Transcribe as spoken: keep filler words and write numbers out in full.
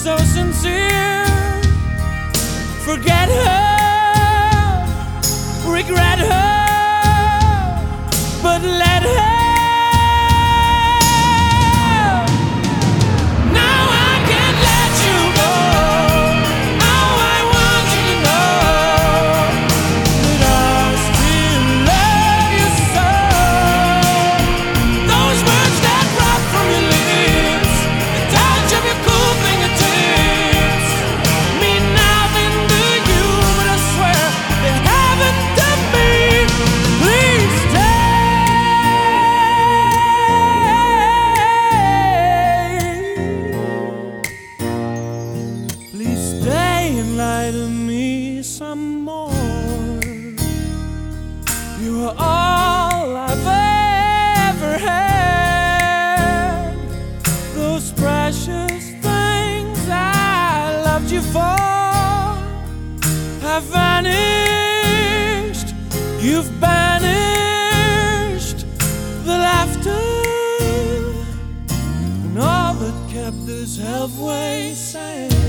so sincere. Forget her, regret her, but let her. Now I can't let you go. Now I want you to know that I still love you so. Those words that drop from your lips, the touch of your cool fingertips, mean nothing to you, but I swear they haven't to me. Please stay. Please stay and lie to me some more. You are all I've ever had. Those precious things I loved you for have vanished. You've banished the laughter and all that kept this halfway sane.